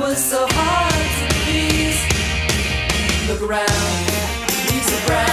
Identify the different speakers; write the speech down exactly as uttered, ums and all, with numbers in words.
Speaker 1: was so hard to please. Look around, leaves are brown.